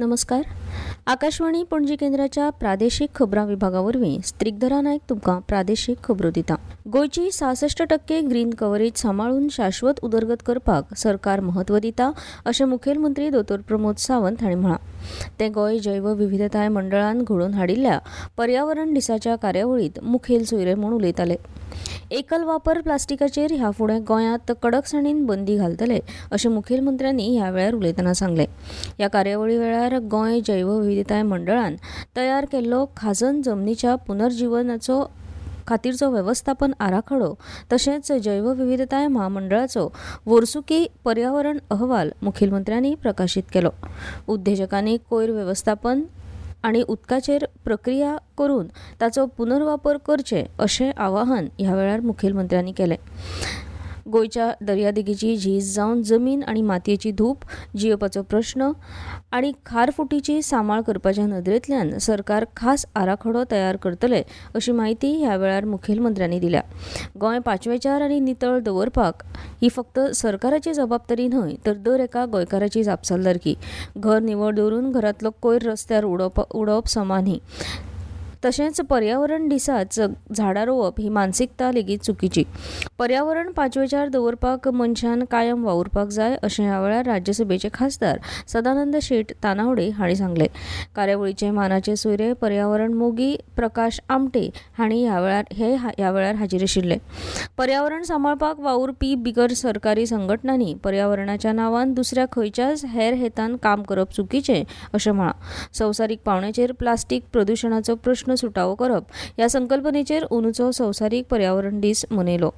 नमस्कार. आकाशवाणी पणजी केंद्राच्या प्रादेशीक खबरां विभागावरवीं स्त्रिगधरा नायक तुमकां प्रादेशीक खबरो दिता. गोंयची 66% ग्रीन कव्हरेज सांबाळून शाश्वत उदरगत करपाक सरकार महत्व दिता अशें मुखेलमंत्री दोतोर प्रमोद सावंत हांणी म्हळां. ते गोंय जैवविविधताय मंडळान घडोवन हाडिल्ल्या पर्यावरण दिसाच्या कार्यावळींत मुखेल सोयरे म्हूण उलयताले. एकल वापर प्लास्टिकाचेर ह्या फुडें गोंयांत कडकसाणीन बंदी घालतले अशें मुखेलमंत्र्यांनी ह्या वेळार उलयतना सांगलें. ह्या कार्यावळी वेळार गोंय जैवविविधताय मंडळान तयार केल्लो खाजन जमनीच्या पुनर्जीवनाचो खातीरचो वेवस्थापन आराखडो तशेंच जैवविविधताय महामंडळाचो वर्सुकी पर्यावरण अहवाल मुखेलमंत्र्यांनी प्रकाशीत केलो. उद्देजकांनी कोयर वेवस्थापन आनी उदकाचेर प्रक्रिया करून ताचो पुनर्वापर करचे अशें आवाहन ह्या वेळार मुखेलमंत्र्यांनी केलें. गोंयच्या दर्यादेगेची झीज जावन जमीन आनी मातयेची धूप जियेवपाचो प्रश्न आनी खारफुटीची सांबाळ करपाच्या नदरेंतल्यान सरकार खास आराखडो तयार करतले अशी माहिती ह्या वेळार मुखेलमंत्र्यांनी दिल्या. गोंय पांचवेचार आनी नितळ दवरपाक ही फक्त सरकाराची जबाबदारी न्हय तर दर एका गोंयकाराची जापसालदारकी. घर निवळ दवरून घरांतलो कोयर रस्त्यार उडोवप समान न्ही. तशेंच पर्यावरण दिसाच झाडां रोवप ही मानसिकता लेगीत चुकीची. पर्यावरण पांचवेचार दवरपाक मनशान कायम वावुरपाक जाय अशें ह्या वेळार राज्यसभेचे खासदार सदानंद शेट तानावडे हांणी सांगलें. कार्यावळीचे मानाचे सोयरे पर्यावरण मोगी प्रकाश आमटे हांणी ह्या वेळार हाजीर आशिल्ले. पर्यावरण सांबाळपाक वावुरपी बिगर सरकारी संघटनांनी पर्यावरणाच्या नांवान दुसऱ्या खंयच्याच हेर हेतान काम करप चुकीचें अशें म्हळां. संवसारीक पावंड्याचेर प्लास्टीक प्रदुशणाचो प्रश्न सुटावो करप ह्या संकल्पनेचेर अंदूचो संवसारीक पर्यावरण दीस मनयलो.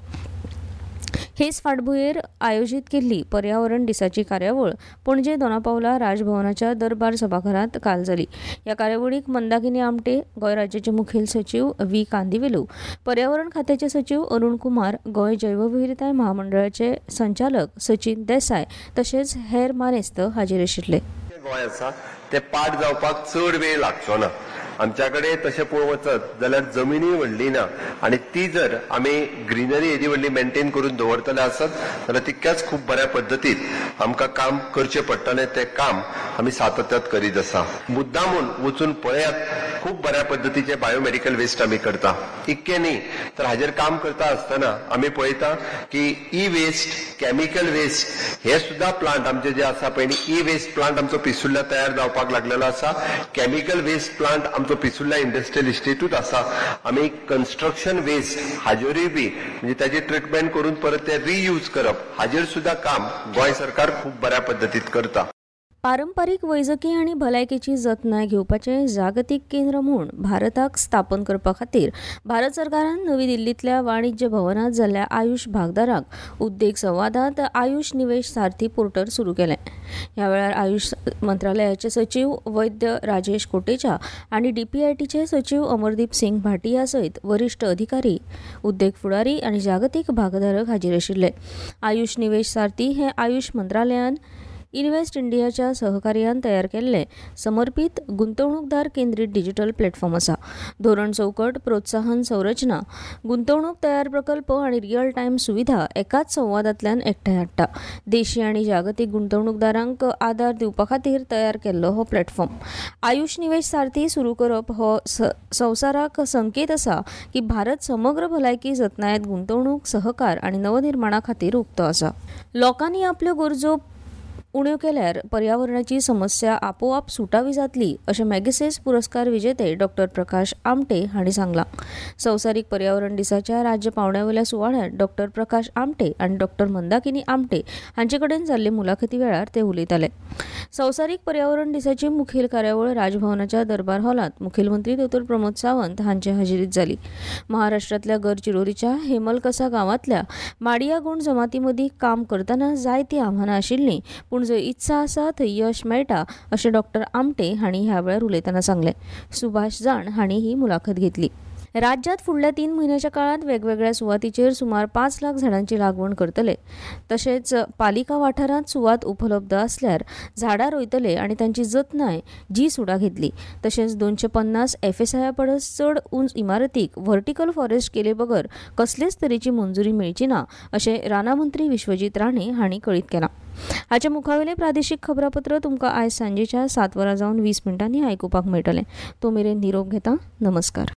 हेच फाटभुंयेर आयोजीत केल्ली पर्यावरण दिसाची कार्यावळ पणजे दोनापावला राजभवनाच्या दरबार सभाघरांत काल जाली. ह्या कार्यावळीक मंदाकिनी आमटे, गोंय राज्याचे मुखेल सचीव व्ही. कांदिवेलू, पर्यावरण खात्याचे सचीव अरुण कुमार, गोंय जैवविविधताय महामंडळाचे संचालक सचिन देसाय तशेंच हेर मानेस्त हाजीर आशिल्ले. गोंय आसा ते पाड जावपाक चड वेळ लागचो ना. आमच्या कडेन तशें पळोवंक वचत जाल्यार जमिनी व्हडली ना आनी ती जर आमी ग्रीनरी येदी व्हडली मेंटेन करून दवरतले आसत जाल्यार तितक्याच खूब बऱ्या पद्दतीन आमकां काम करचें पडटलें. तें काम आमी सातत्यात करीत आसा. मुद्दामून वचून पळयात खूब बऱ्या पद्दतीचें बायोमेडिकल वेस्ट आमी करता. इतकें न्ही तर हाजेर काम करता आसतना आमी पळयता की ई वेस्ट, केमिकल वेस्ट हे सुद्धा प्लांट आमचे जे आसा पळय न्ही, ई वेस्ट प्लांट आमचो पिसुल्ल्या तयार जावपाक लागलेलो आसा. केमिकल वेस्ट प्लांट आमचो पिसुल्ल्या इंडस्ट्रियल इस्टेटूच आसा. आमी कन्स्ट्रक्शन वेस्ट हाजेरूय बी म्हणजे ताची ट्रिटमेंट करून परत ते रियूज करप हाजेर सुद्धा काम गोंय सरकार खूब बऱ्या पद्दतीन करता. पारंपारीक वैजकी आनी भलायकेची जतनाय घेवपाचें जागतीक केंद्र म्हूण भारताक स्थापन करपा खातीर भारत सरकारान नवी दिल्लींतल्या वाणिज्य भवनांत जाल्ल्या आयुष भागदारांक उद्देग संवादांत आयुष निवेश सारथी पोर्टल सुरू केलें. ह्या वेळार आयुष मंत्रालयाचे सचीव वैद्य राजेश कोटेचा आनी DPITचे सचीव अमरदीप सिंग भाटिया सयत वरिश्ठ अधिकारी, उद्देग फुडारी आनी जागतीक भागधारक हाजीर आशिल्ले. आयुष निवेश सारथी हें आयुष मंत्रालयान इन्व्हेस्ट इंडियाच्या सहकार्यान तयार केल्लें समर्पीत गुंतवणूकदार केंद्रीत डिजिटल प्लॅटफॉर्म आसा. धोरण चौकट, प्रोत्साहन संरचना, गुंतवणूक तयार प्रकल्प आनी रियल टायम सुविधा एकाच संवादांतल्यान एकठांय हाडटा. देशी आनी जागतीक गुंतवणूकदारांक आदार दिवपा खातीर तयार केल्लो हो प्लॅटफॉर्म. आयुष निवेश सारथी सुरू करप हो संवसाराक संकेत आसा की भारत समग्र भलायकी जतनायेंत गुंतवणूक, सहकार आनी नवनिर्माणा खातीर उक्तो आसा. लोकांनी आपल्यो गरजो उण्यो केल्यार पर्यावरणाची समस्या आपोआप सुटावी जातली अशें मॅगसेस पुरस्कार विजेते डॉ. प्रकाश आमटे हांणी सांगलां. संवसारीक पर्यावरण दिसाच्या राज्य पावंड्यावेल्या सुवाळ्यांत डॉ. प्रकाश आमटे आनी डॉ. मंदाकिनी आमटे हांचे कडेन जाल्ले मुलाखती वेळार ते उलयताले. संवसारीक पर्यावरण दिसाची मुखेल कार्यावळ राजभवनाच्या दरबार हॉलांत मुखेलमंत्री दोतोर प्रमोद सावंत हांचे हाजिरीत जाली. महाराष्ट्रांतल्या गडचिरोलीच्या हेमलकसा गांवांतल्या माडिया गोंड जमाती मदीं काम करतना जायतीं आव्हानां आशिल्लीं पूण जंय इत्सा आसा थंय यश मेळटा अशें डॉ. आमटे हांणी ह्या वेळार उलयतना सांगलें. सुभाष जाण हांणी ही मुलाखत घेतली. राज्यात फुडल्या 3 म्हयन्याच्या काळात वेगवेगळ्या सुवातीचेर सुमार 5 लाख झाडांची लागवड करतले. तशेंच पालिका वाठारांत सुवात उपलब्ध आसल्यार झाडां रोयतले आनी तांची जतनाय सुडा घेतली. तशेंच 250 FSI परस चड उंच इमारतीक व्हर्टिकल फॉरेस्ट केले बगर कसलेच तरेची मंजुरी मेळची ना अशें रानामंत्री विश्वजीत राणे हांणी कळीत केलां. हाचे मुखावेले प्रादेशीक खबरापत्र तुमकां आयज सांजेच्या 7 वरां जावन 20 मिनटांनी आयकुपाक मेळटलें. तो मेरेन निरोप घेता. नमस्कार.